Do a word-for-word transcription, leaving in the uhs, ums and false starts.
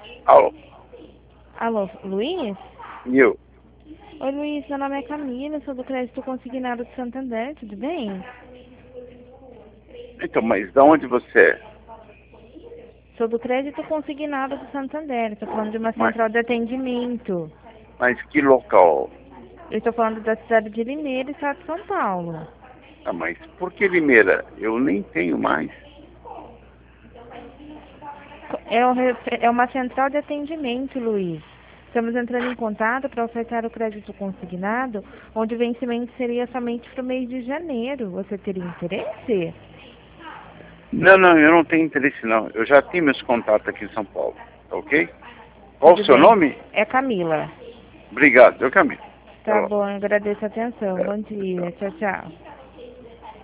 Alô, Alô, Luiz? eu. Oi, Luiz, meu nome é Camila, sou do Crédito Consignado de Santander, tudo bem? Então, mas da onde você é? Sou do Crédito Consignado de Santander, estou falando de uma Mas, central de atendimento. mas que local? Eu estou falando da cidade de Limeira, estado de São Paulo. Ah, mas por que Limeira? Eu nem tenho mais. É, um refe- é uma central de atendimento, Luiz. Estamos entrando em contato para ofertar o crédito consignado, onde o vencimento seria somente para o mês de janeiro. Você teria interesse? Não, não, eu não tenho interesse não. Eu já tenho meus contatos aqui em São Paulo, tá ok? Qual o Tudo seu bem. nome? É Camila. Obrigado, eu caminho. Até Tá logo. bom, agradeço a atenção. É, Bom dia. tchau. Tchau, tchau.